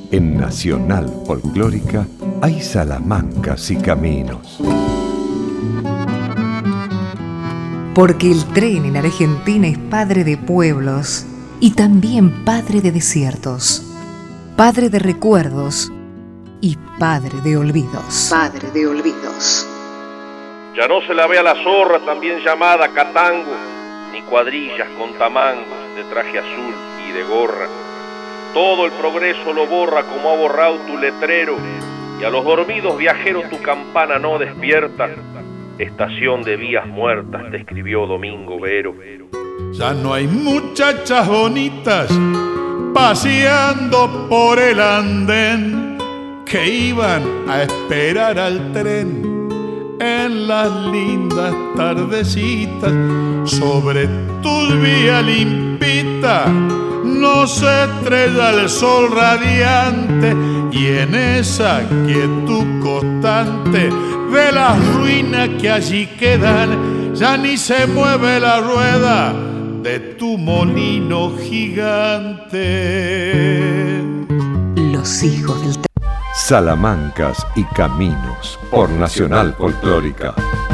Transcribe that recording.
En Nacional Folclórica hay salamancas y caminos. Porque el tren en Argentina es padre de pueblos y también padre de desiertos, padre de recuerdos y padre de olvidos. Padre de olvidos. Ya no se la ve a la zorra, también llamada catango, ni cuadrillas con tamangos de traje azul y de gorra. Todo el progreso lo borra como ha borrado tu letrero, y a los dormidos viajeros tu campana no despierta. Estación de vías muertas, te escribió Domingo Vero. Ya no hay muchachas bonitas paseando por el andén que iban a esperar al tren en las lindas tardecitas. Sobre tu vía limpita no se estrella el sol radiante, y en esa quietud constante de las ruinas que allí quedan ya ni se mueve la rueda de tu molino gigante. Los hijos del Salamancas y caminos por Nacional Folclórica.